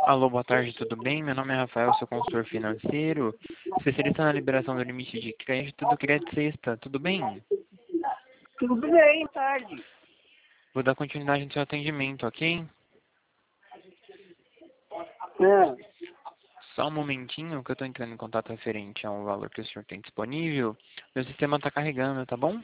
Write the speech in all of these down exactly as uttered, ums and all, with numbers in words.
Alô, boa tarde, tudo bem? Meu nome é Rafael, sou consultor financeiro, especialista na liberação do limite de crédito do Crédito Sexta, tudo bem? Tudo bem, tarde. Vou dar continuidade no seu atendimento, ok? É. Só um momentinho que eu estou entrando em contato referente ao valor que o senhor tem disponível. Meu sistema está carregando, tá bom?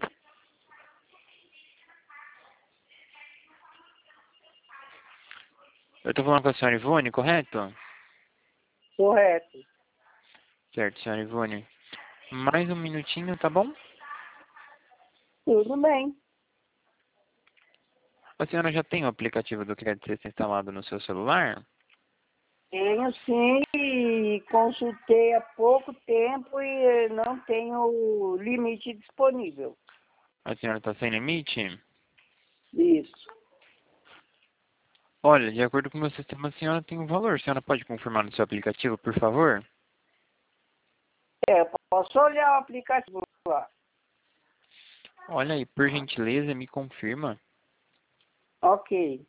Eu estou falando com a senhora Ivone, correto? Correto. Certo, senhora Ivone. Mais um minutinho, tá bom? Tudo bem. A senhora já tem o aplicativo do Crédito Sexta instalado no seu celular? Tenho sim, e consultei há pouco tempo e não tenho limite disponível. A senhora está sem limite? Isso. Olha, de acordo com o meu sistema, a senhora tem um valor. A senhora pode confirmar no seu aplicativo, por favor? É, eu posso olhar o aplicativo lá. Olha aí, por gentileza, me confirma. Ok.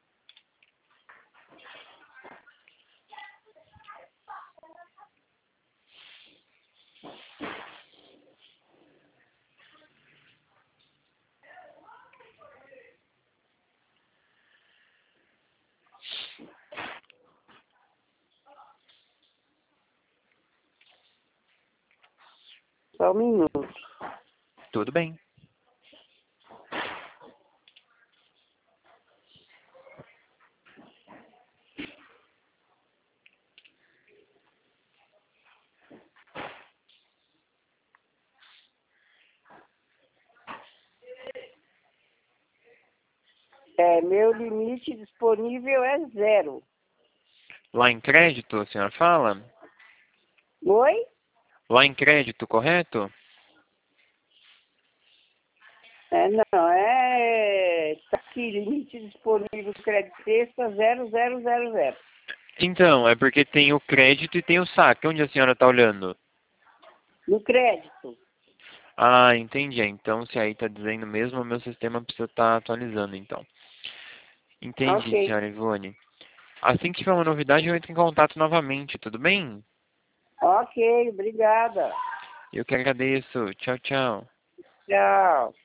Só um minuto. Tudo bem. É, meu limite disponível é zero. Lá em crédito, a senhora fala? Oi? Lá em crédito, correto? É, não, é... Tá aqui, limite disponível crédito sexta zero zero zero zero. Então, é porque tem o crédito e tem o saque. Onde a senhora está olhando? No crédito. Ah, entendi. Então, se aí está dizendo mesmo, o meu sistema precisa estar atualizando, então. Entendi, Ok. senhora Ivone. Assim que tiver uma novidade, eu entro em contato novamente, tudo bem? Ok, obrigada. Eu que agradeço. Tchau, tchau. Tchau.